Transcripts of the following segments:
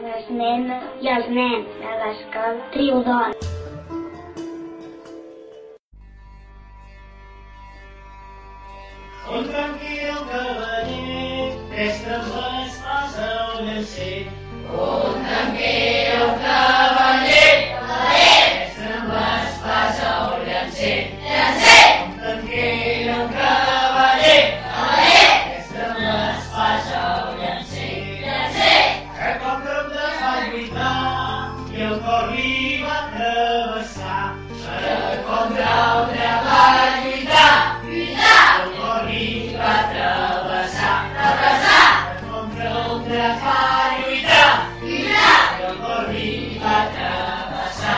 les nenes i els nens de l'escola Triodon. Un tranquil cavaller, tres l'espasa al llancer. Un tranquil cavaller, mestre amb l'espasa al llancer. Un tranquil cavaller, mestre amb l'espasa al llancer. Que com de fa lluitar i el cor li va travessar. Que com d'altre va lluitar, el cor li va travessar. Que com d'altre fa lluitar i el cor li va travessar.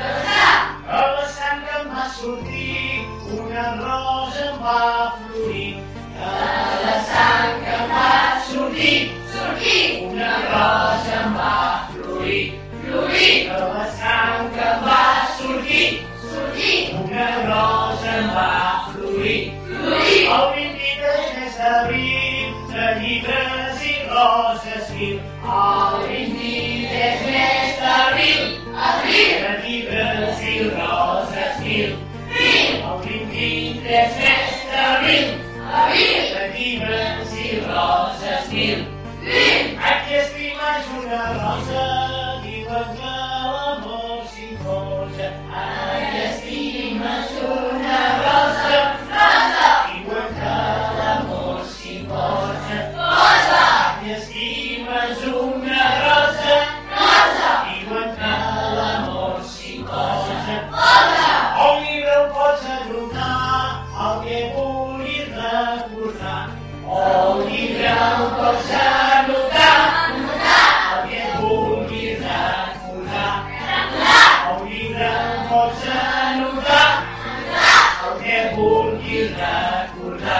A la sang que em va sortir, una rosa em va florir. De la sang que em va sortir, Una rosa em va florir. De la sang que em va sortir, una rosa em va florir. El 23 d'abril, de llibres i roses mil. el 23 mes d'abril, De llibres i roses mil. El 23 d'abril, de llibres i roses mil. Aquí estimes una rosa, diuen que l'amor s'imposa. Ai, estimes una rosa, Diuen que l'amor s'imposa. Aquí estimes una rosa, diuen que l'amor s'imposa. El llibre el pots anotar, el que vulguis recordar. El llibre el pots anotar, el que vulguis recordar. El llibre el pots anotar, el que vulguis recordar.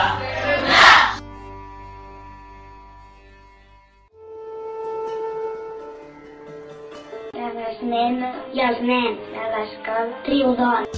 De les nenes i els nens de l'escola Triodon.